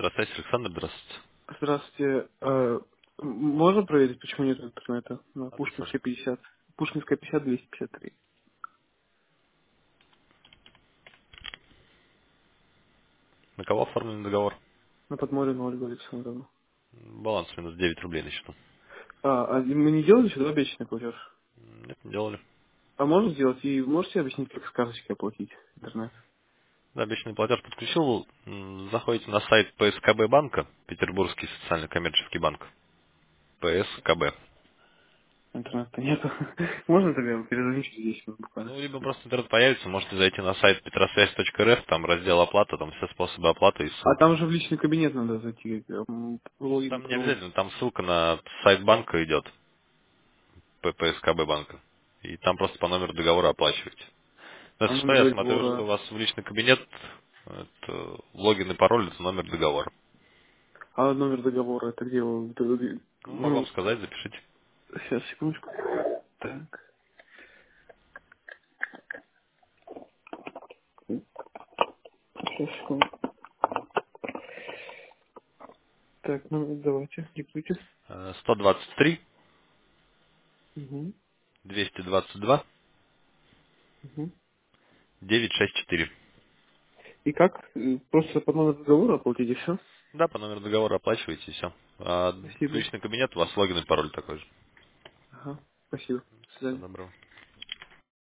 Здравствуйте, Александр, здравствуйте. Здравствуйте. Можно проверить, почему нет интернета на Адрес ваш. Пушкинской 50? Пушкинская 50, 253. На кого оформлен договор? На подморе 0 Александровна. Баланс минус 9 рублей на счету. А мы не делали сюда обещанный платеж? Нет, не делали. А можно сделать? И можете объяснить, как с карточки оплатить интернет? Да, обещанный платеж подключил. Заходите на сайт ПСКБ банка, Петербургский социально-коммерческий банк. ПСКБ. Интернета нету. Можно тогда я перезвоню через 10 минут буквально? Ну, либо просто интернет появится, можете зайти на сайт петросвязь.рф, там раздел оплата, там все способы оплаты и А ссылка. там же в личный кабинет надо зайти. Ну, Логин, там не пароль. обязательно, там ссылка на сайт банка идет, ПСКБ банка. И там просто по номеру договора оплачиваете. Ну, А ССП, номер я смотрю, у договора... вас в личный кабинет, это логин и пароль, это номер договора. А номер договора это где? Ну, могу вам Ну, сказать, запишите. сейчас, секундочку. Так. Сейчас, секунду. Так, ну давайте, диктуйте. 123, Угу. 222, Угу. 964. И как? Просто по номеру договора оплатить и все? Да, по номеру договора оплачиваете и все. А в Спасибо. личный кабинет у вас логин и пароль такой же. Ага. Спасибо. До Всего свидания. доброго.